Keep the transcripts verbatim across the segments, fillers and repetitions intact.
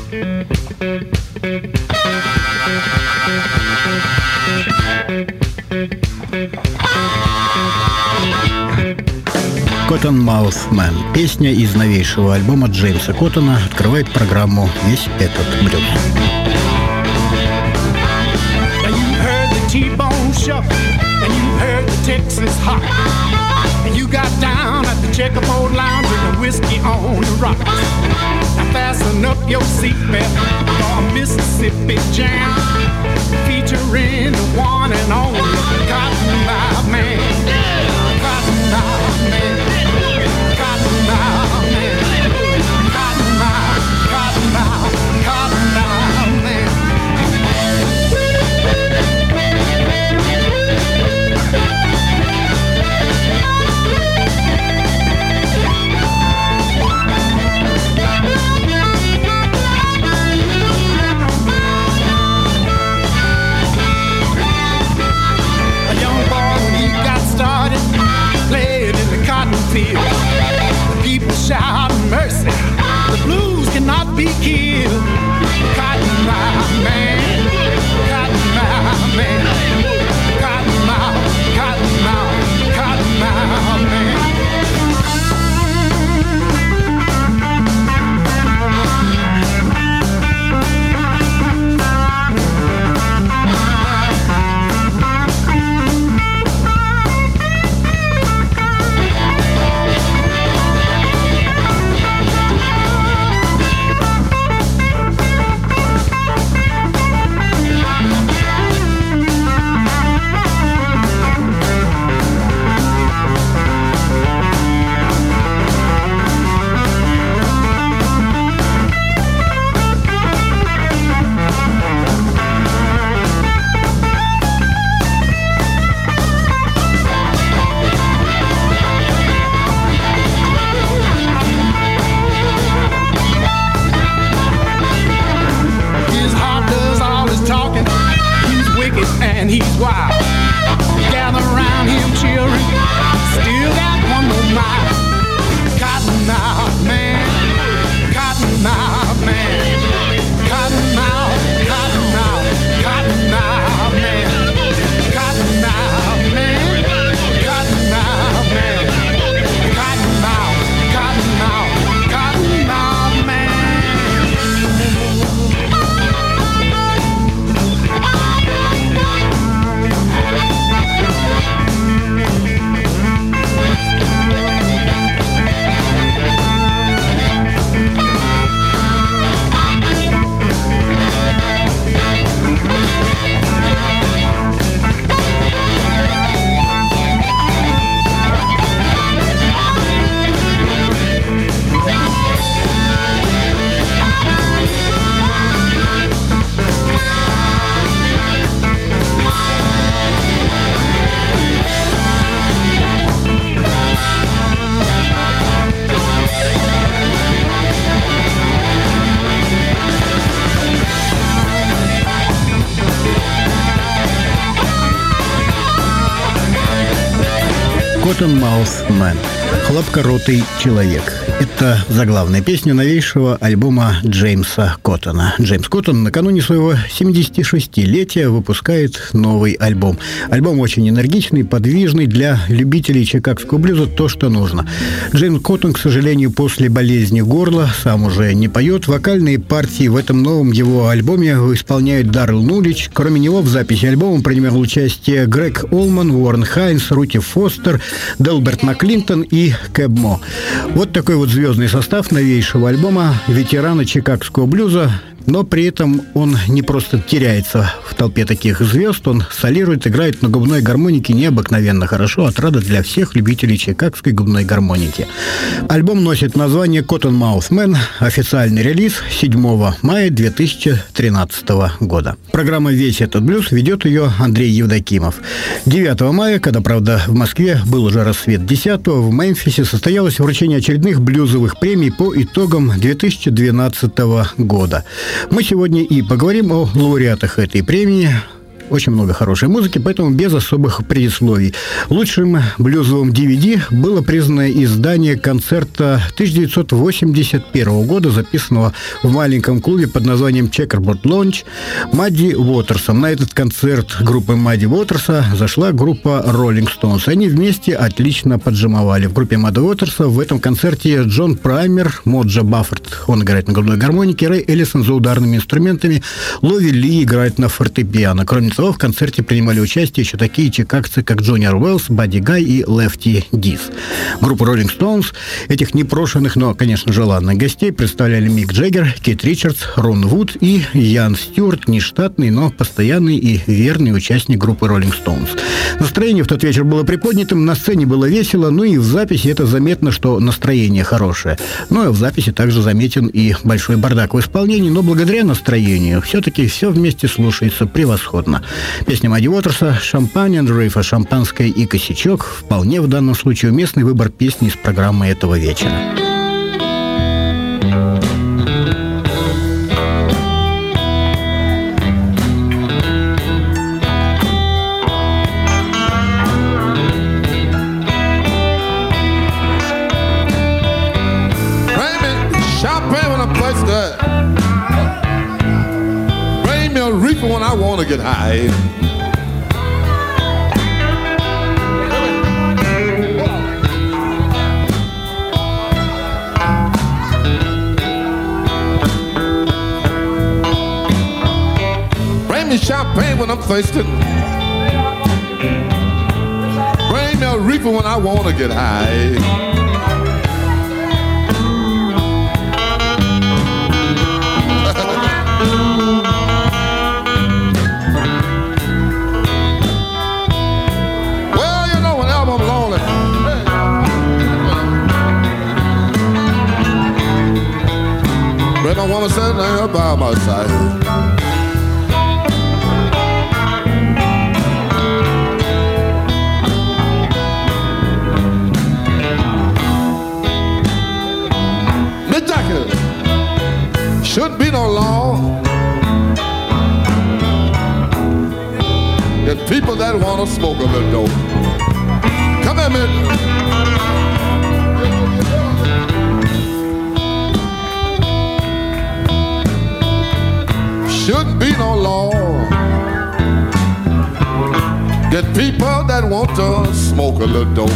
Cottonmouth Man. Песня из новейшего альбома Джеймса Коттона открывает программу «Весь этот блюз». T-bone shuffle, and you heard the Texas hot, and you got down at the checkerboard lounge with the whiskey on the rocks. Now fasten up your seatbelt for a Mississippi jam, featuring the one and only Cottonmouth Man. Cottonmouth Man. Cottonmouth Man. Cottonmouth, Cottonmouth, Cottonmouth Man. Playing in the cotton field, the people shout mercy. The blues cannot be killed. Cottonmouth Man, Cottonmouth Man, Cottonmouth, Cottonmouth, Cottonmouth Man. And he's wild. Gather around him, children. Still got one more mile. Cottonmouth Man, Cottonmouth Man, Cottonmouth, Cottonmouth, Cottonmouth Man, Cottonmouth Man, Cottonmouth Man, Cottonmouth, Cottonmouth, Cottonmouth Man. Cottonmouth Man. Хлопкоротый человек. Это заглавная песня новейшего альбома Джеймса Коттона. Джеймс Коттон накануне своего семидесятишестилетия выпускает новый альбом. Альбом очень энергичный, подвижный, для любителей чикагского блюза то, что нужно. Джеймс Коттон, к сожалению, после болезни горла сам уже не поет. Вокальные партии в этом новом его альбоме исполняют Даррел Нулич. Кроме него в записи альбома принимал участие Грег Олман, Уоррен Хайнс, Рути Фостер, Делберт Маклинтон и Кэб Мо. Вот такой вот звездный состав новейшего альбома ветерана чикагского блюза. Но при этом он не просто теряется в толпе таких звезд, он солирует, играет на губной гармонике необыкновенно хорошо, отрада для всех любителей чикагской губной гармоники. Альбом носит название Cottonmouth Man, официальный релиз седьмого мая две тысячи тринадцатого года. Программа «Весь этот блюз» ведет ее Андрей Евдокимов. девятого мая, когда, правда, в Москве был уже рассвет десятого, в Мемфисе состоялось вручение очередных блюзовых премий по итогам две тысячи двенадцатого года. Мы сегодня и поговорим о лауреатах этой премии. очень много хорошей музыки, поэтому без особых предисловий. Лучшим блюзовым ди ви ди было признано издание концерта тысяча девятьсот восемьдесят первого года, записанного в маленьком клубе под названием Checkerboard Lounge Мадди Уотерсом. На этот концерт группы Мадди Уотерса зашла группа Rolling Stones. Они вместе отлично поджимовали. В группе Мадди Уотерса в этом концерте Джон Праймер, Моджа Баффорд, он играет на грудной гармонике, Рэй Эллисон за ударными инструментами, Лови Ли играет на фортепиано. Кроме того, в концерте принимали участие еще такие чикагцы, как Джонни Уэллс, Бадди Гай и Лефти Дис. Группу Rolling Stones, этих непрошенных, но, конечно, желанных гостей представляли Мик Джаггер, Кит Ричардс, Рон Вуд и Ян Стюарт, нештатный, но постоянный и верный участник группы Rolling Stones. Настроение в тот вечер было приподнятым, на сцене было весело, ну и в записи это заметно, что настроение хорошее. Ну и в записи также заметен и большой бардак в исполнении, но благодаря настроению все-таки все вместе слушается превосходно. Песня Мадди Уотерса «Шампань», Рейфа «Шампанское» и «Косячок» вполне в данном случае уместный выбор песни из программы этого вечера. When I want to get high, bring me champagne when I'm thirsty. Bring me a reefer when I want to get high. I want to sit there by my side. Mick Jagger, shouldn't be no law in people that want to smoke a little dope. Come here, Mick. Shouldn't be no law. Get people that want to smoke a little dope.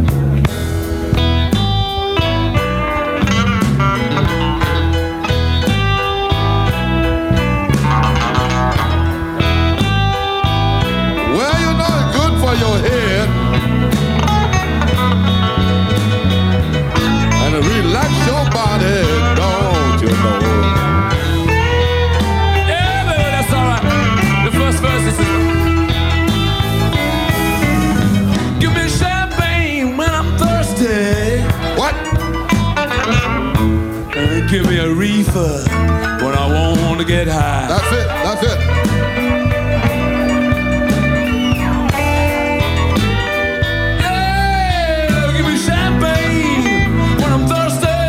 Well, you know it's good for your head and to relax your body, don't you know? Give me champagne when I'm thirsty. What? And give me a reefer when I want to get high. That's it, that's it. Yeah, give me champagne when I'm thirsty.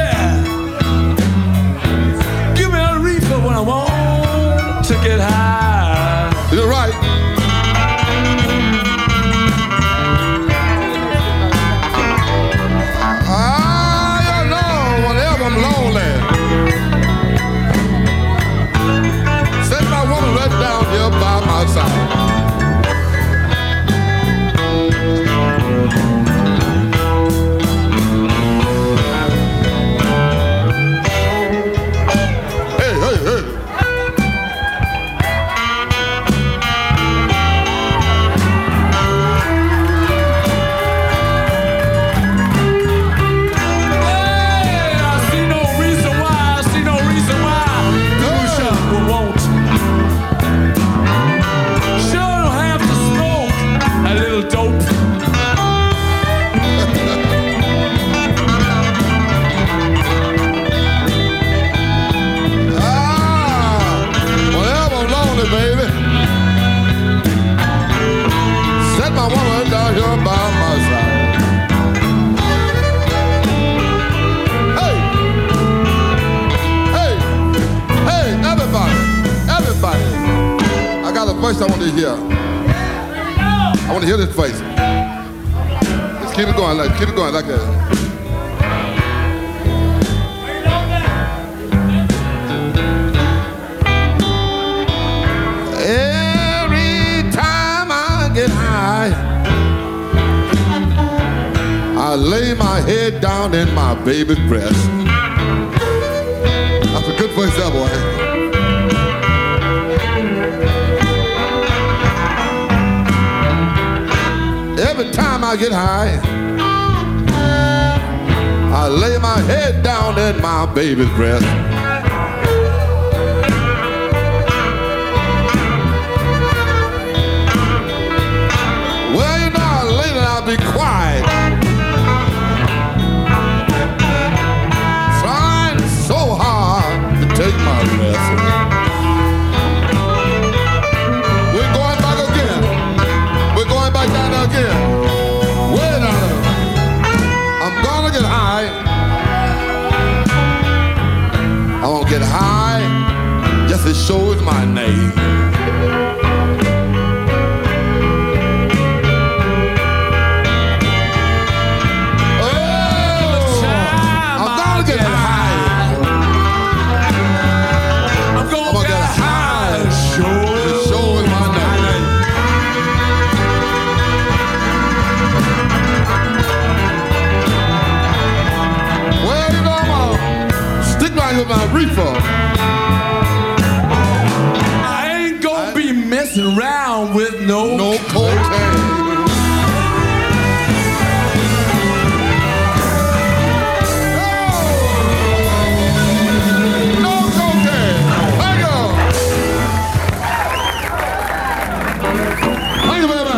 Give me a reefer when I want to get high. You're right. Set my woman right down voice I want to hear. I want to hear this voice. Let's keep it going, like keep it going like that. Every time I get high, I lay my head down in my baby's breast. That's a good voice there, boy. Every time I get high, I lay my head down in my baby's breast. Well, you know, I lay and I'll be quiet. Trying so hard to take my rest. We're going back again. We're going back down again. Wait a minute. I'm gonna get high. I won't get high just as sure as my name. With my reefer, I ain't gonna I, be messing around with no no cocaine. No, no cocaine. Hang on. Hang on, man.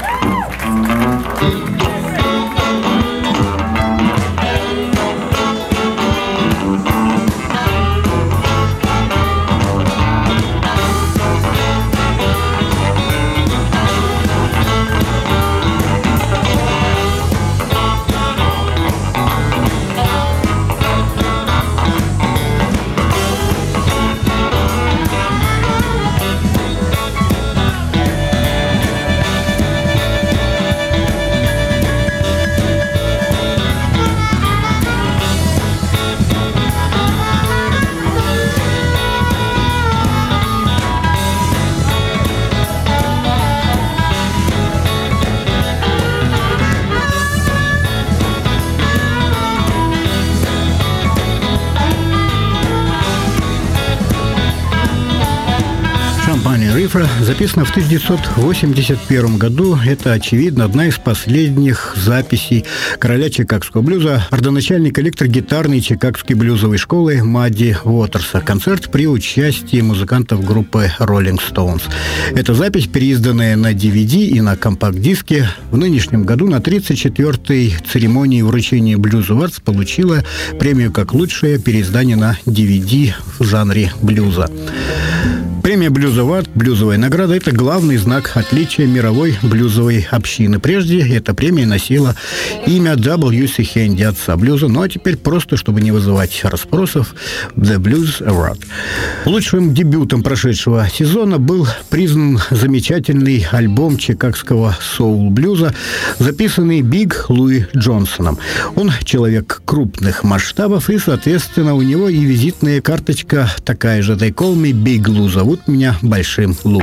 Рифа записана в тысяча девятьсот восемьдесят первом году. Это, очевидно, одна из последних записей короля чикагского блюза, родоначальника электрогитарной чикагской блюзовой школы Мадди Уотерса. Концерт при участии музыкантов группы Rolling Stones. Эта запись, переизданная на ди ви ди и на компакт-диске, в нынешнем году на тридцать четвёртой церемонии вручения Blues Awards получила премию как лучшее переиздание на ди ви ди в жанре блюза. Премия Blues Award, блюзовая награда, это главный знак отличия мировой блюзовой общины. Прежде эта премия носила имя дабл ю си Хэнди, отца блюза, ну а теперь просто, чтобы не вызывать расспросов, The Blues Award. Лучшим дебютом прошедшего сезона был признан замечательный альбом чикагского соул-блюза, записанный Биг Луи Джонсоном. Он человек крупных масштабов, и, соответственно, у него и визитная карточка такая же. They call me Big Lou. Зовут меня Большим Лу.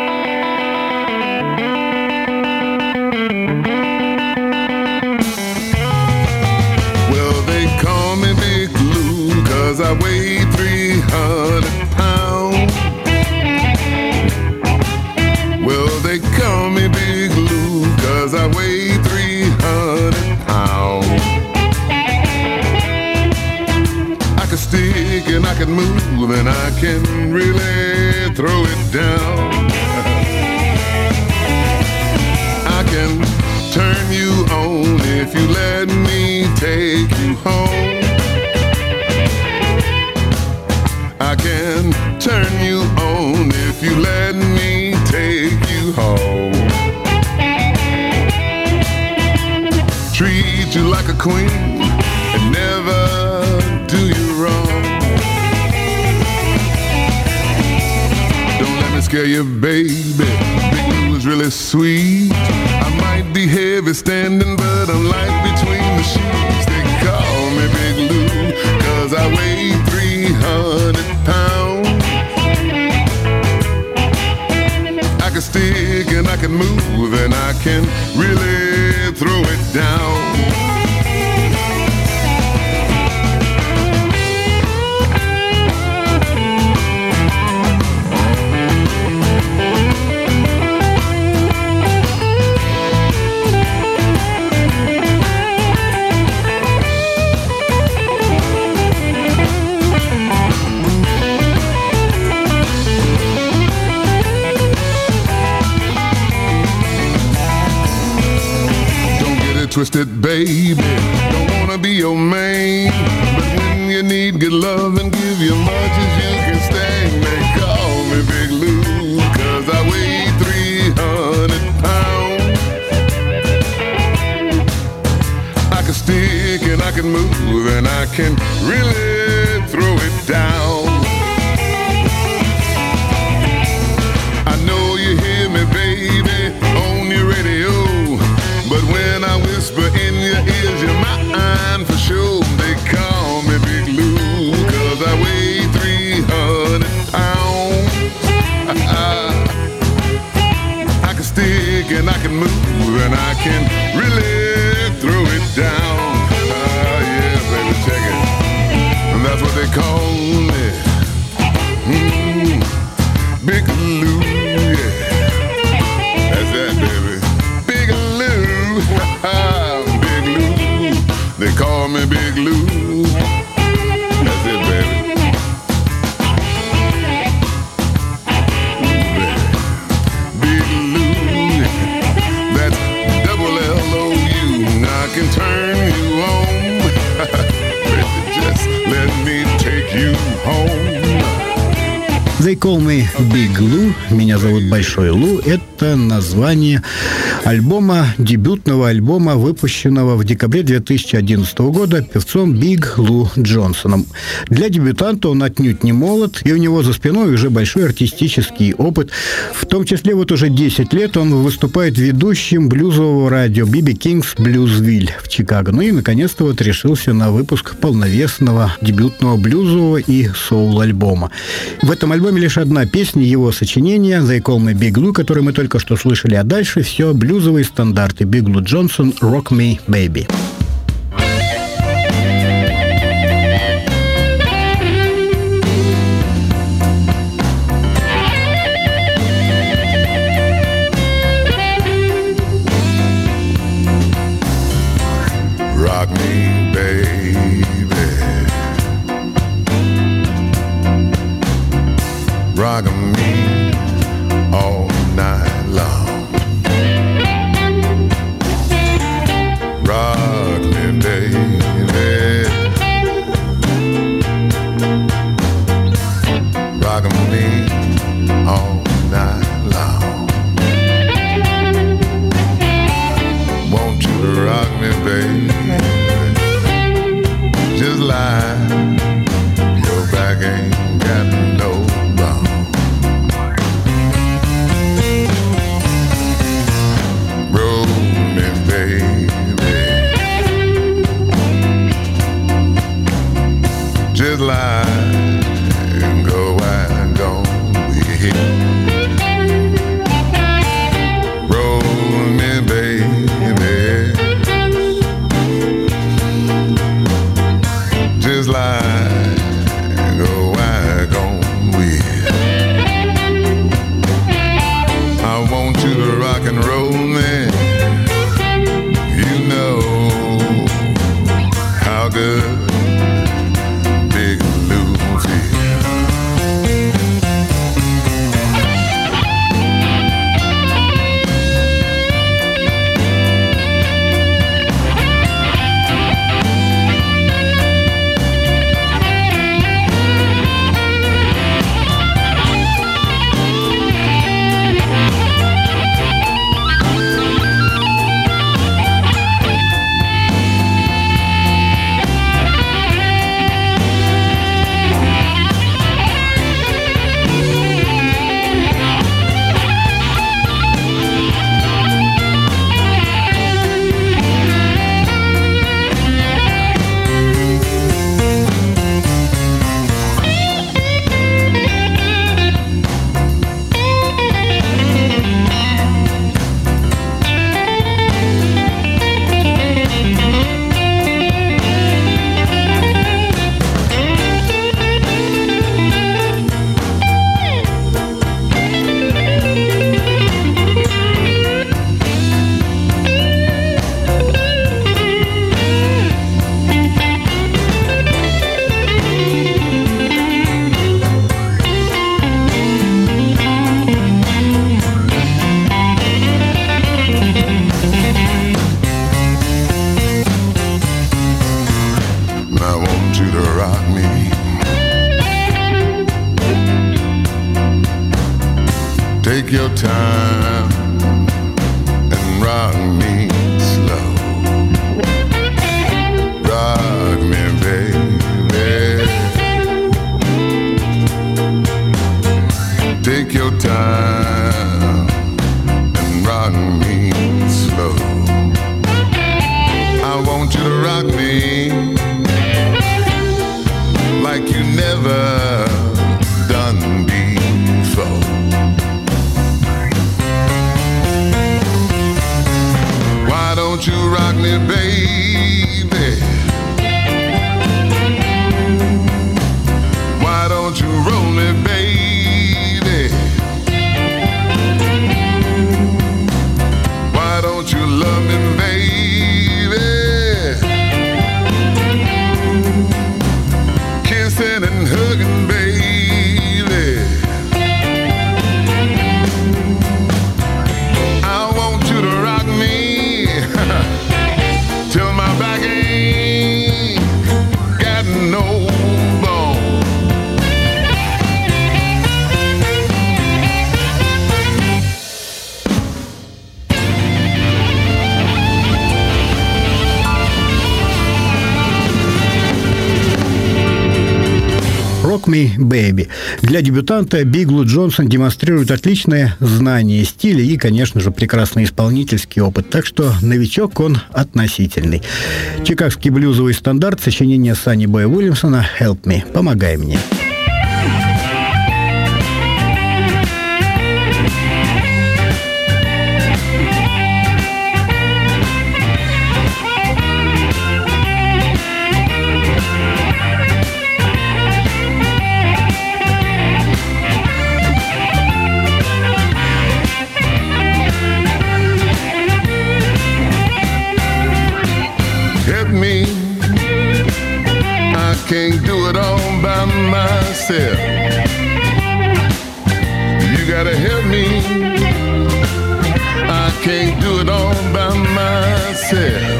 Well, they call me Big Lou 'cause I weigh three hundred pounds. Well, they call me Big Lou 'cause I weigh three hundred pounds. I can stick and I can move and I can really throw it down. I can turn you on if you let me take you home. I can turn you on if you let me take you home. Treat you like a queen and never do you wrong. scare you, baby. Big Lou is really sweet. I might be heavy standing, but I'm light between the sheets. They call me Big Lou, cause I weigh three hundred pounds. I can stick and I can move and I can really throw it down. Twisted, baby, don't wanna be your man, but when you need good love and give you much as you can stand, they call me Big Lou, cause I weigh three hundred pounds. I can stick and I can move and I can really throw it down. I know you hear me, baby, on your radio, but when I whisper in your ears, you're mine for sure. They call me Big Lou, cause I weigh three hundred pounds. I can stick and I can move and I can really throw it down. Ah, yeah, baby, check it. And that's what they call me. Mm, Big Lou, yeah. That's that, baby. Big Lou. Big Lou, they call me Big Lou. That's it, baby. Big Lou, that's double L O U. I can turn you on. Just let me take you home. They Call Me Big Lou, меня зовут Большой Лу, это название альбома, дебютного альбома, выпущенного в декабре две тысячи одиннадцатого года певцом Биг Лу Джонсоном. Для дебютанта он отнюдь не молод, и у него за спиной уже большой артистический опыт. В том числе вот уже десять лет он выступает ведущим блюзового радио би би King's Bluesville в Чикаго. Ну и, наконец-то, вот решился на выпуск полновесного дебютного блюзового и соул-альбома. В этом альбоме лишь одна песня его сочинения «They Call Me Big Lou», которую мы только что слышали, а дальше все блюзовые стандарты. Биг Лу Джонсон «Rock Me, Baby». Rock me, baby. Rock me all night long. Rock me, baby. Rock me all night long. Won't you rock me, baby? Just lie, your back ain't got no bone. Take your time and rock me slow. Rock me, baby. Take your time and rock me slow. I want you to rock me like you never done before. Why don't you rock me, baby? Why don't you roll me, baby? Why don't you love me, baby? Kissing and hugging, baby. I want you to rock me till my back ain't got no bone. «Rock Me, Baby». Для дебютанта Биг Лу Джонсон демонстрирует отличное знание стиля и, конечно же, прекрасный исполнительский опыт. Так что новичок он относительный. Чикагский блюзовый стандарт, сочинение Санни Боя Уильямсона «Help Me» – «Помогай мне». Help me, I can't do it all by myself. You gotta help me, I can't do it all by myself.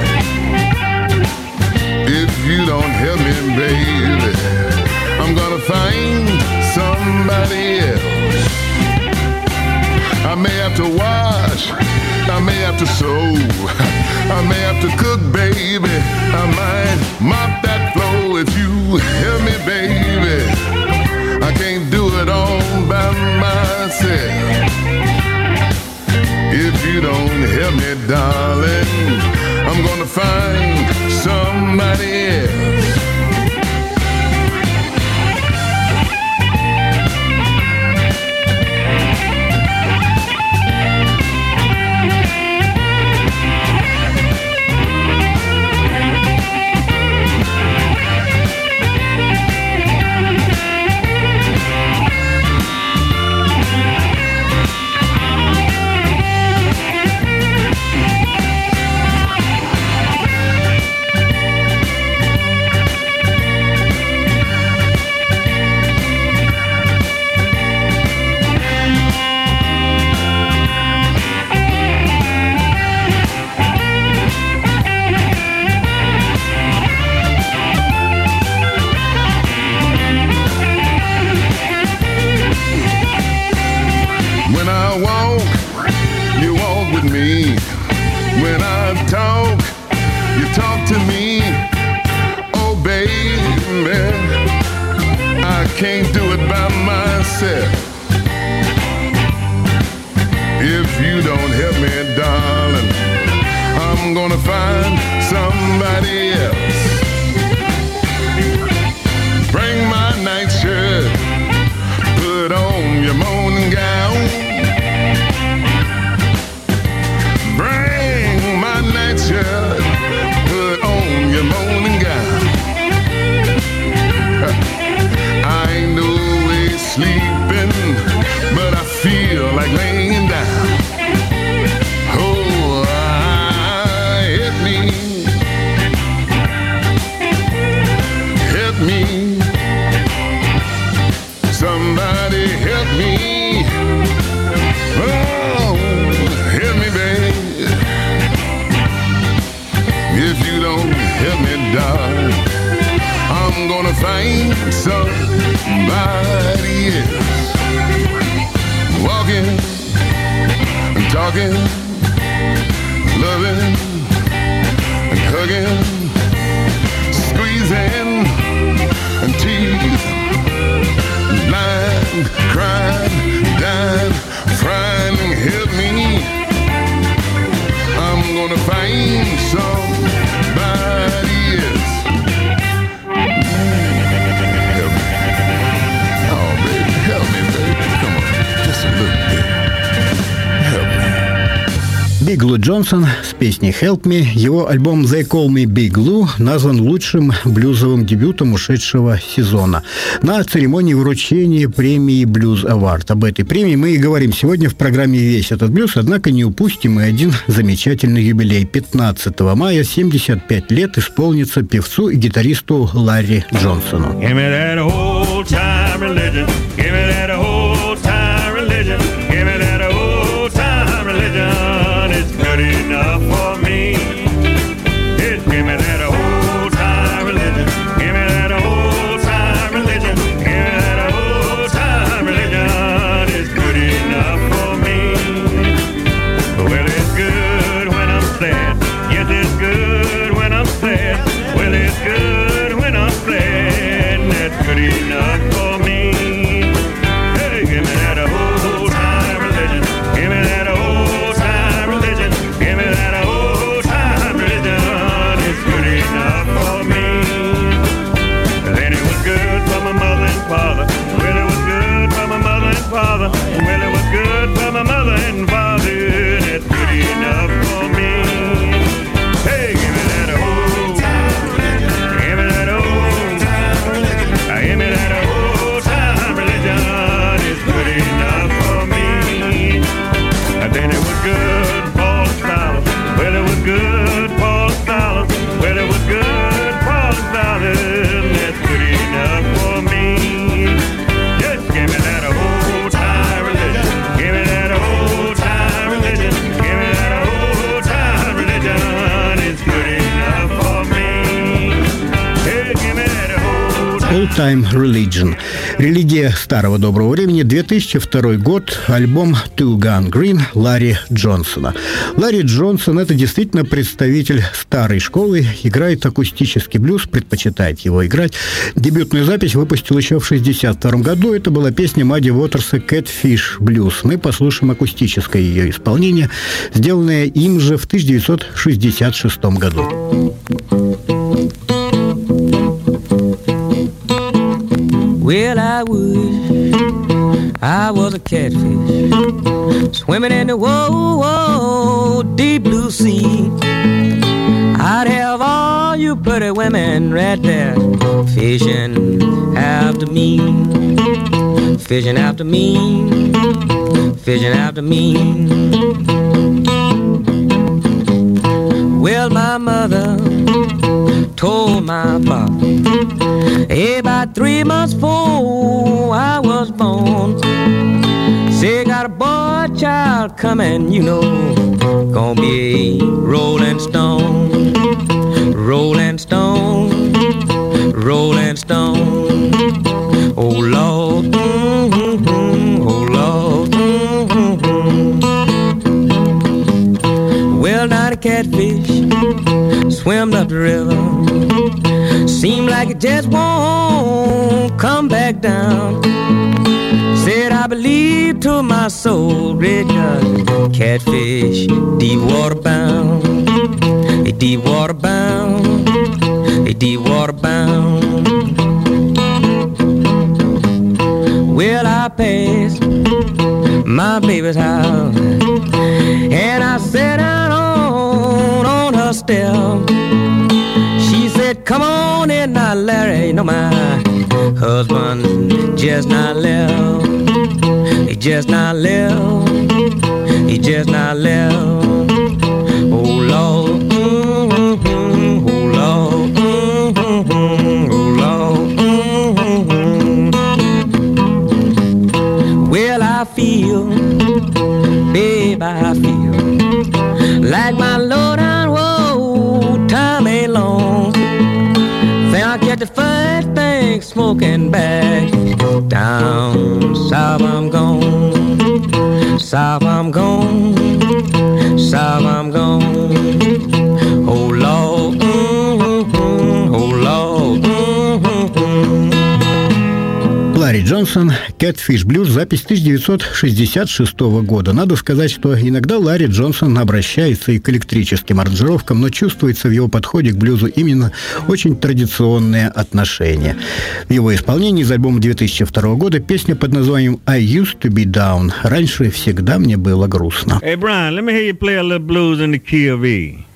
If you don't help me, baby, I'm gonna find somebody else. I may have to wash, I may have to sew, I may have to cook, baby. I might mop that floor if you help me, baby. I can't do it all by myself. If you don't help me, darling, I'm gonna find somebody else. When I walk, you walk with me. When I talk, you talk to me. Oh, baby, I can't do it by myself. If you don't help me, darling, I'm gonna find somebody else. Bring my nightshirt, put on your morning gown. Bring my nightshirt, put on your morning gown. I ain't always sleeping, but I feel like laying down. Oh, I, help me, help me, somebody help me. Oh, help me, baby. If you don't help me, darling, I'm gonna find somebody else. Walking talking, loving, and hugging, squeezing, and teasing, lying, crying, dying, frying, help me. I'm gonna find somebody else. Help me. Oh, baby, help me, baby. Come on, just a little bit. Help me. Big Lou Johnson с песней «Help Me». Его альбом «They Call Me Big Lou» назван лучшим блюзовым дебютом ушедшего сезона на церемонии вручения премии Blues Award. Об этой премии мы и говорим сегодня в программе «Весь этот блюз», однако не упустим и один замечательный юбилей. пятнадцатого мая семьдесят пять лет исполнится певцу и гитаристу Ларри Джонсону. Good enough for me. It's give me that old time religion. Give me that old time religion. Give me that old time religion. It's good enough for me. Well, it's good when I'm sad. Yes, it's good when I'm sad. Well, it's good when I'm sad. That's good enough for me. Hey, give me that old time religion. Give me that old time religion. Give me that old time religion. It's good enough for me. Then it was good for my mother and father. Well, it was good for my mother and father. Well, it was good for my mother and father. That's good enough for me. Hey, give me that old time religion. Give me that old time religion. Give me that old time religion. It's good enough for me. Then it was good for Silas. Well, it was good for Silas. Well, it was good for Silas. That's good enough for me. Just give me that old time religion. Give me that old time religion. Give me that old time religion. It's good enough for me. Hey, give me that old time. Old Time Religion. Религия старого доброго времени, две тысячи второй год, альбом Two Gun Green Ларри Джонсона. Ларри Джонсон – это действительно представитель старой школы, играет акустический блюз, предпочитает его играть. Дебютную запись выпустил еще в шестьдесят втором году. Это была песня Мадди Уотерса «Catfish Blues». Мы послушаем акустическое ее исполнение, сделанное им же в тысяча девятьсот шестьдесят шестом году. Well, I wish I was a catfish swimming in the whoa, whoa, deep blue sea. I'd have all you pretty women right there fishing after me, fishing after me, fishing after me. Well, my mother told my father, hey, about three months before I was born, say, got a boy child coming, you know, gonna be a rolling stone, rolling stone, rolling stone. Oh, Lord, mm-hmm, oh, Lord, mm-hmm. Well, now the catfish swam up the river, seemed like it just won't come back down. Said, I believe to my soul, great God, catfish, deep water bound, a deep water bound, a deep water bound. Well, I passed my baby's house, and I sat down on, on her step. She said, come on in now, Larry. You know my husband just not left. He just not left. He just not left. Oh, Lord. Mm-hmm. Oh, Lord. Mm-hmm. Oh, Lord. Mm-hmm. Well, I feel, babe, I feel like my low down road, time ain't long. Think I'll get the first thing smoking back. Down south I'm gone, south I'm gone, south I'm gone. Oh Lord, mm-hmm, oh Lord, mm-hmm. Ларри Джонсон, Catfish Blues, запись тысяча девятьсот шестьдесят шестого года. Надо сказать, что иногда Ларри Джонсон обращается и к электрическим аранжировкам, но чувствуется в его подходе к блюзу именно очень традиционные отношения. В его исполнении из альбома две тысячи второго года песня под названием «I used to be down». «Раньше всегда мне было грустно». Hey, Brian, let me hear you play a little blues in the key of E.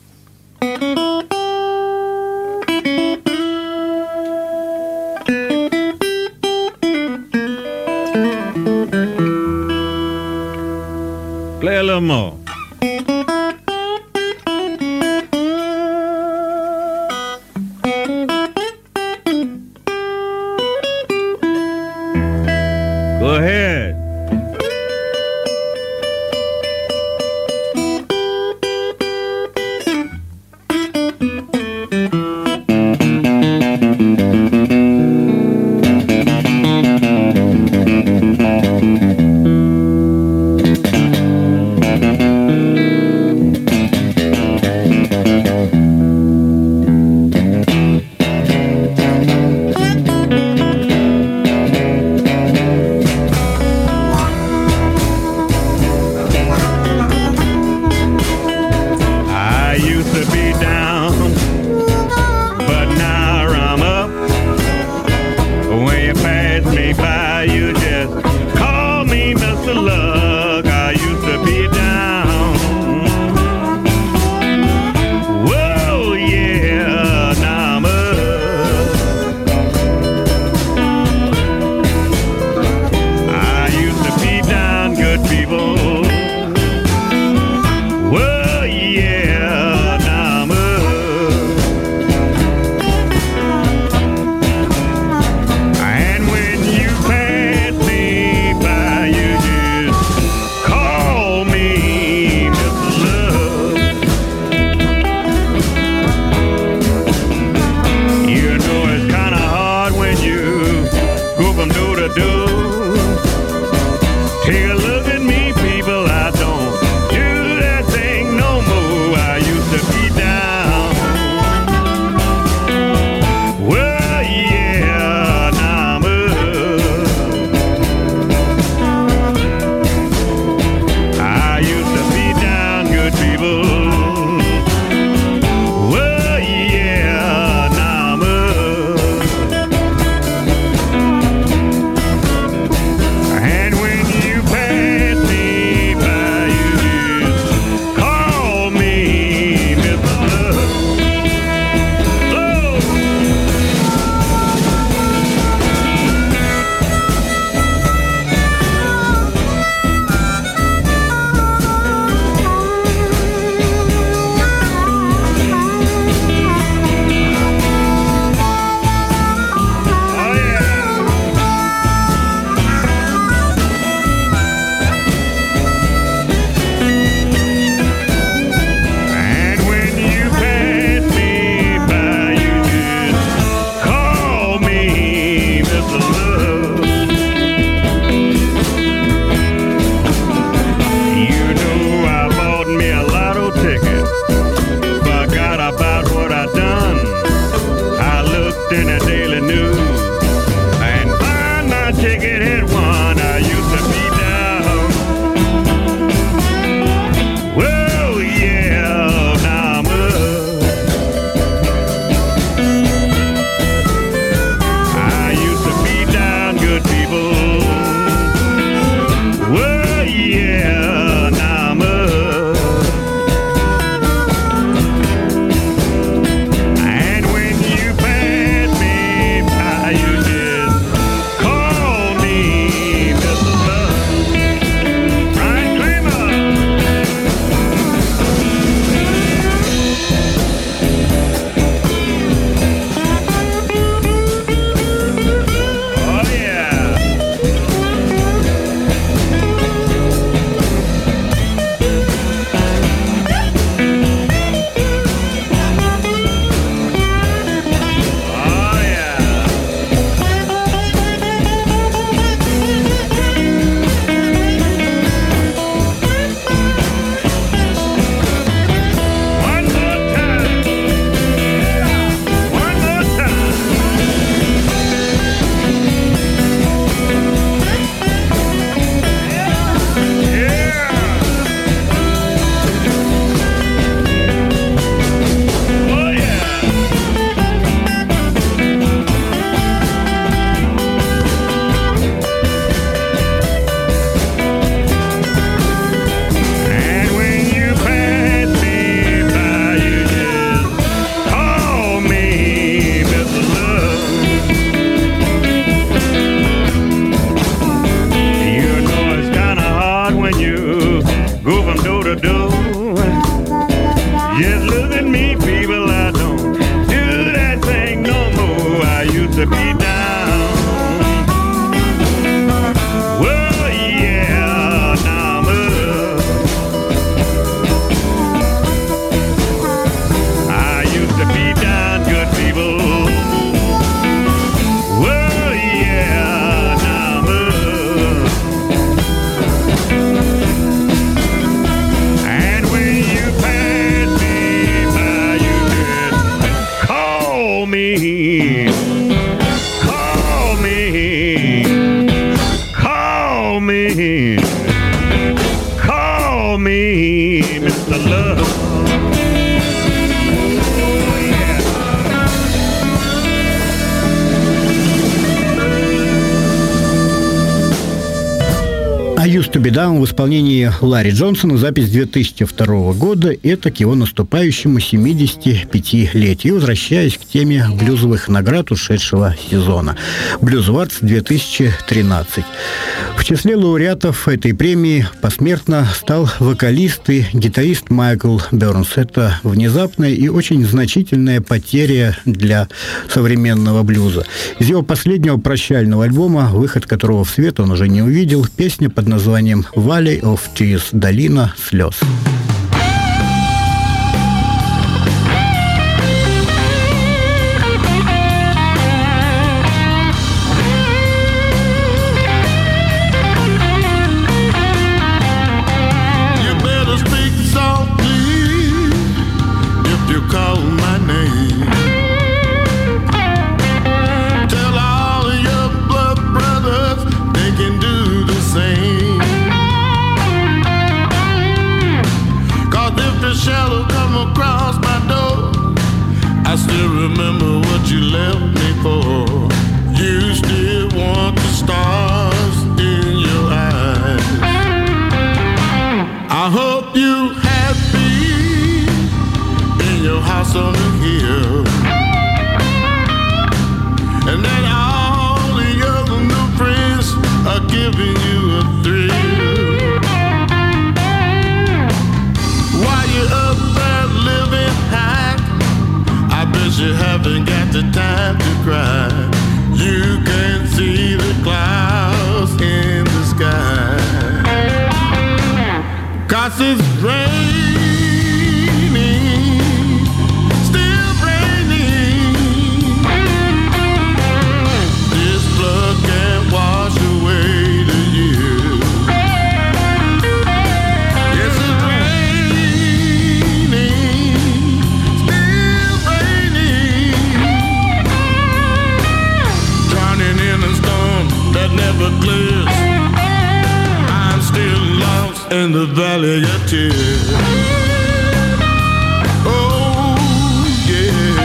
Play a little more. Go ahead. me, call me Mister Love. «I used to be down» в исполнении Ларри Джонсона, запись две тысячи второго года. Это к его наступающему семидесятипятилетию. И возвращаясь к теме блюзовых наград ушедшего сезона. Blues Awards две тысячи тринадцать. В числе лауреатов этой премии посмертно стал вокалист и гитарист Майкл Бернс. Это внезапная и очень значительная потеря для современного блюза. Из его последнего прощального альбома, выход которого в свет он уже не увидел, песня под названием «Valley of Tears» – «Долина слез». I still remember what you left me for. You still want the stars in your eyes. I hope you happy in your house on the hill, and that all the other new friends are giving you a thrill. While you're up there living high, I bet you haven't got the time to cry. You can see the clouds in the sky, 'cause it's raining, still raining. This flood can't wash away the years. Yes, it's raining, still raining. Drowning in a storm that never clears. I'm still lost in the valley of tears. Oh, yeah.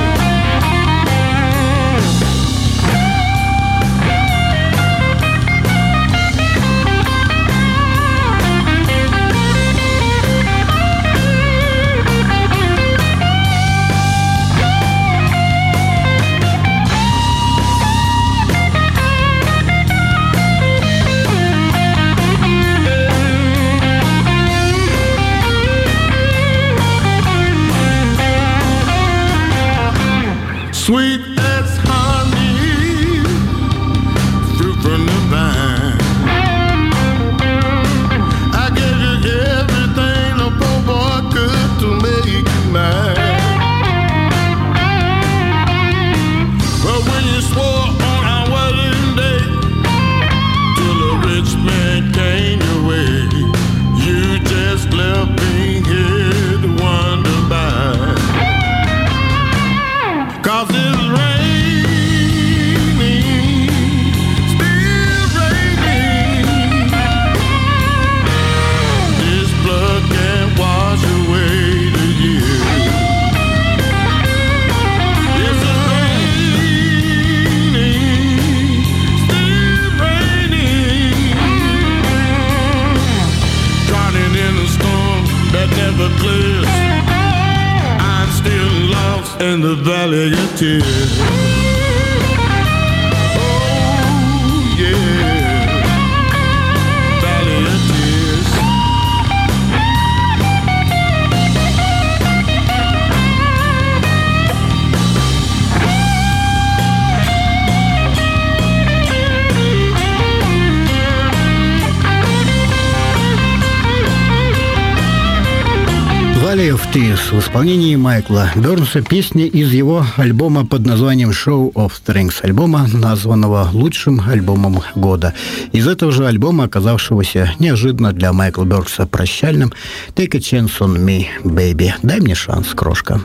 Sweet as honey, fruit from the vine. I gave you everything a poor boy could to make you mine. But when you swore on our wedding day, till a rich man came your way, you just left me here to wonder by. 'Cause it's raining, still raining. This blood can't wash away the years. It's raining, still raining. Drowning in a storm that never clears. I'm still lost in the valley of tears. Oh, yeah. Valley of tears. «Valley of Tears» в исполнении Майкла Бернса, песня из его альбома под названием «Show of Strength», альбома, названного лучшим альбомом года. Из этого же альбома, оказавшегося неожиданно для Майкла Бернса прощальным, «Take a chance on me, baby». «Дай мне шанс, крошка».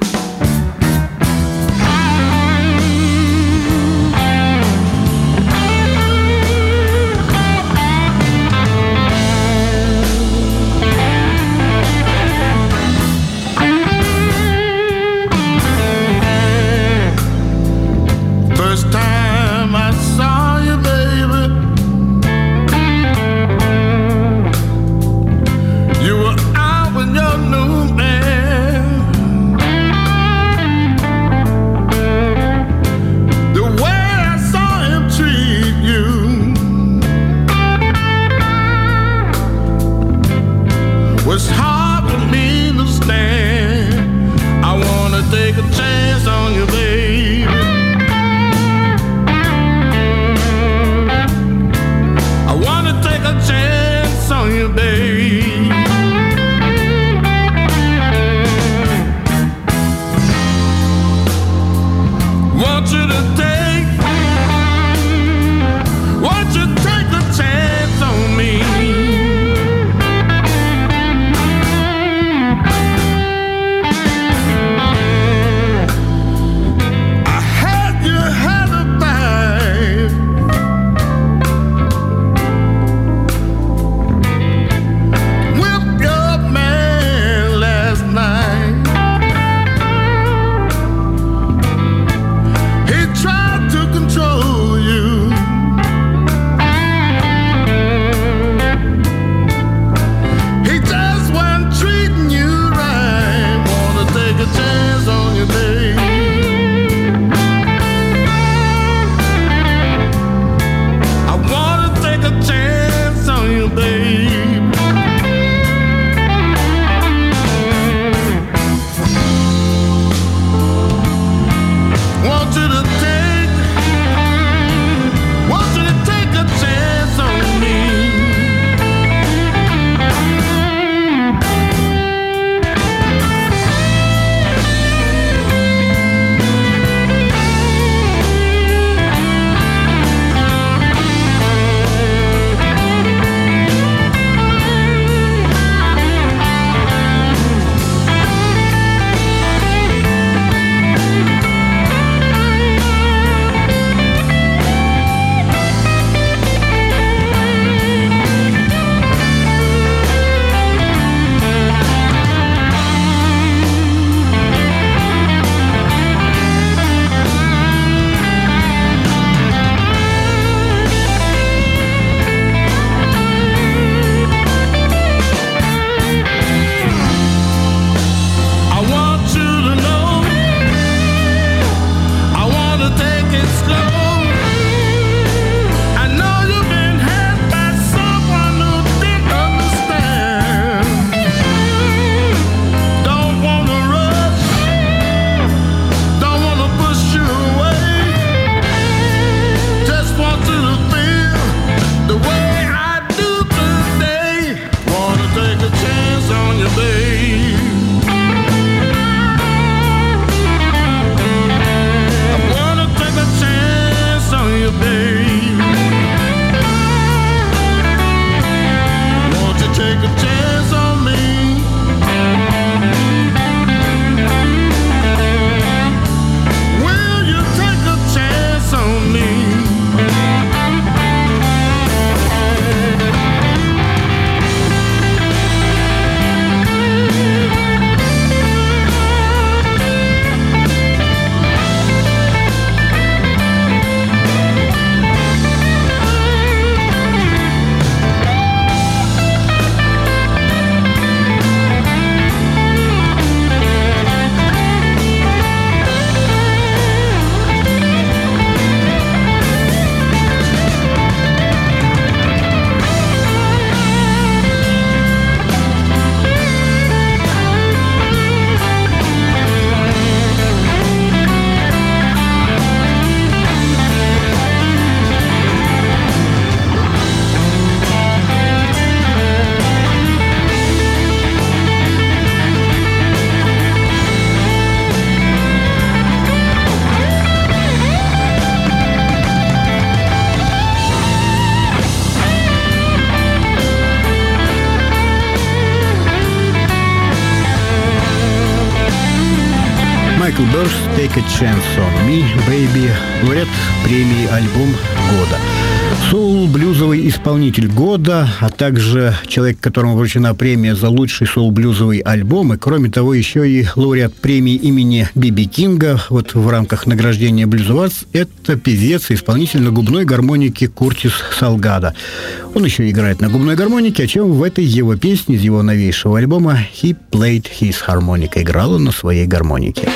Birds Take a Chance on Me, Baby, лауреат премии «Альбом года». Соул-блюзовый исполнитель года, а также человек, которому вручена премия за лучший соул-блюзовый альбом, и, кроме того, еще и лауреат премии имени Би Би Кинга вот в рамках награждения Blues Awards, это певец и исполнитель на губной гармонике Куртис Салгадо. Он еще играет на губной гармонике, о чем в этой его песне из его новейшего альбома «He Played His Harmonica». Играл он на своей гармонике.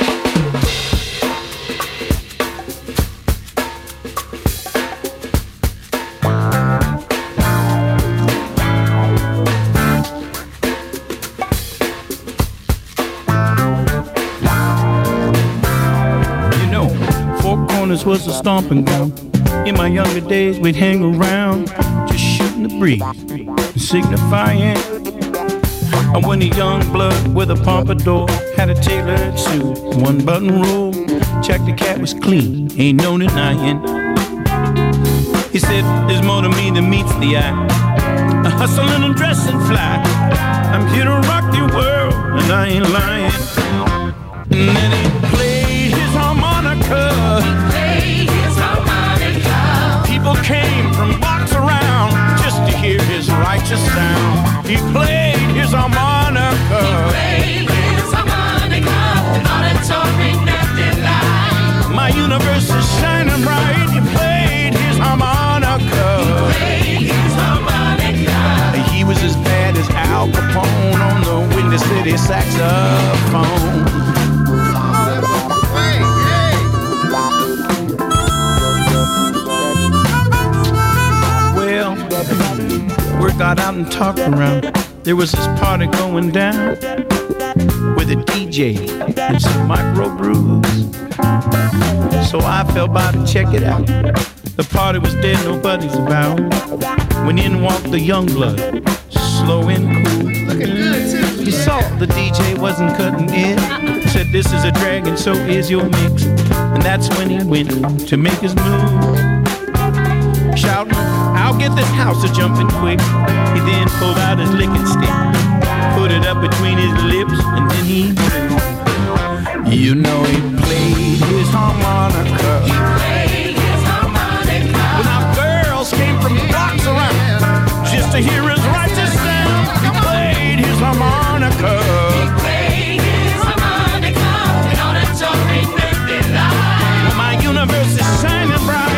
Was a stomping ground. In my younger days, we'd hang around, just shooting the breeze, signifying. And when a young blood with a pompadour had a tailored suit, one button roll, checked the cat was clean, ain't no denying. He said, there's more to me than meets the eye. A hustling and dressing fly. I'm here to rock your world, and I ain't lying. And then he played his harmonica. People came from blocks around just to hear his righteous sound. He played his harmonica. He played his harmonica. Auditory nothing like. My universe is shining bright. He played his harmonica. He played his harmonica. He was as bad as Al Capone on the Windy City saxophone. Word got out and talked around. There was this party going down with a D J and some micro brews. So I fell by to check it out. The party was dead, nobody's about. When in walked the young blood, slow and cool. Looking good too. He saw the D J wasn't cutting it. Said this is a drag and so is your mix. And that's when he went to make his move. Shouting, I'll get this house a jumping quick. He then pulled out his licking stick, put it up between his lips, and then he blew. You know he played his harmonica. He played his harmonica. When our girls came from blocks around just to hear his righteous sound. He played his harmonica. He played his harmonica. And all that talking nifty light. Well, my universe is shining bright.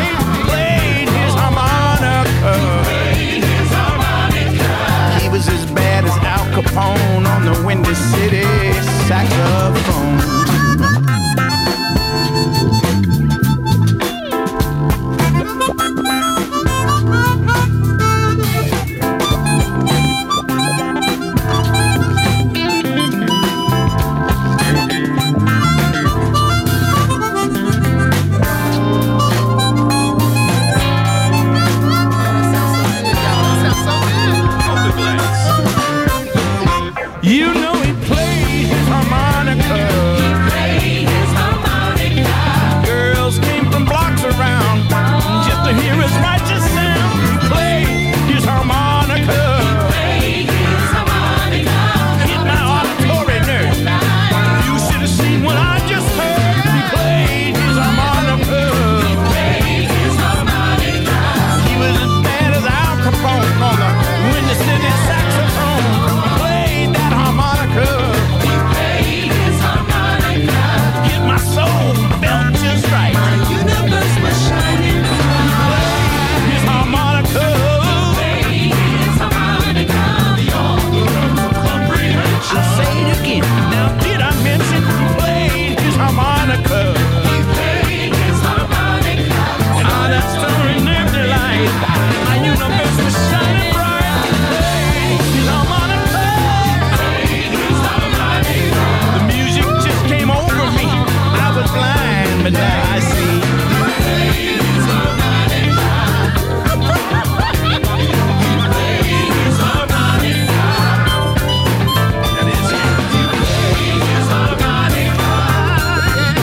He was as bad as Al Capone on the Windy City saxophone.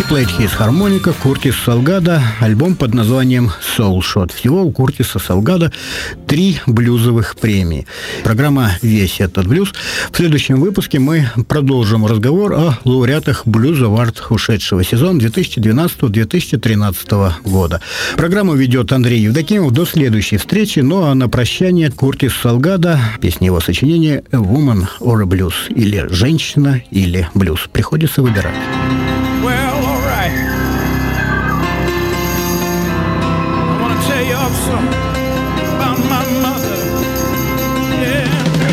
Played His Harmonica, Куртис Салгадо, альбом под названием Soul Shot. Всего у Куртиса Салгадо три блюзовых премии. Программа «Весь этот блюз». В следующем выпуске мы продолжим разговор о лауреатах Blues Award ушедшего сезона две тысячи двенадцатого - две тысячи тринадцатого года. Программу ведет Андрей Евдокимов. До следующей встречи. Ну а на прощание Куртис Салгадо, песня его сочинения «A Woman or a Blues» или «Женщина» или «Блюз». Приходится выбирать. Well, all right. I want to tell you something about my mother. Yeah.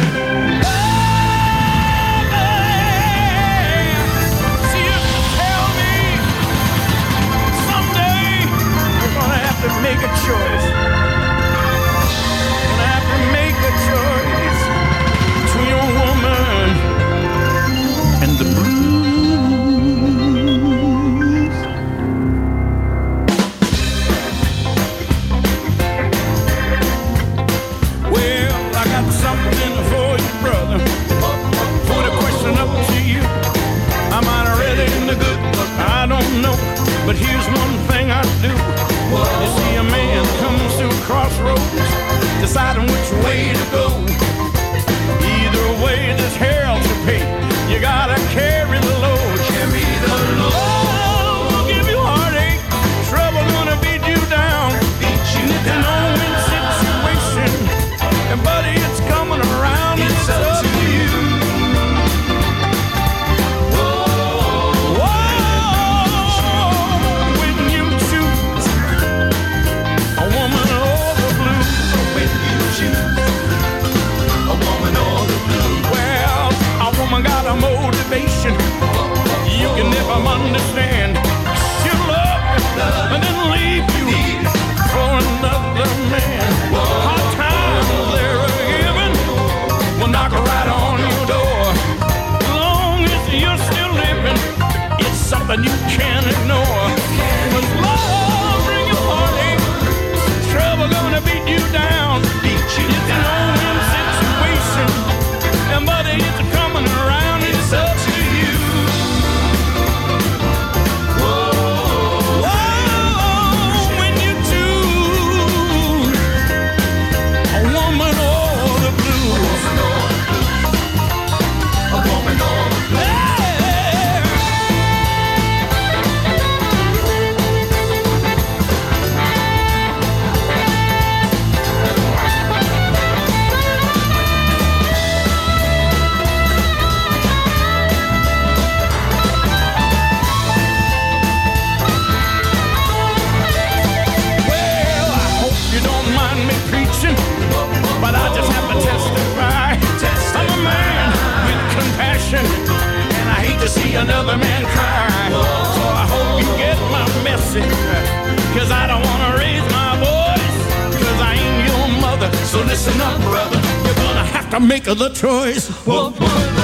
She used to tell me someday you're going to have to make a choice. You're going to have to make a choice between a woman and the blues. Something for you, brother. Put a question up to you. I might have read it in the good book, I don't know. But here's one thing I do. You see a man comes to a crossroads, deciding which way to go. Either way, there's hell to pay. You gotta carry the load. Carry the load. Oh, will give you heartache. Trouble gonna beat you down. Beat you down. It's a no-win situation. And buddy, it's coming around. It's, it's up, up to you. Whoa, whoa, when you choose a woman or the blues. When you choose a woman or the blues. Well, a woman got a motivation you can never understand. She'll love you and then leave you for another man. Hard times they're a given will knock right on your door. As long as you're still living, it's something you can't ignore. Cause love bring you heartache, trouble gonna beat you down. Beat you it's down. It's a no-win situation, and buddy, it's coming around. It's up to you. But I just have to testify. testify. I'm a man with compassion, and I hate to see another man cry. So I hope you get my message, cause I don't want to raise my voice, cause I ain't your mother. So listen up, brother, you're gonna have to make the choice. Whoa, whoa.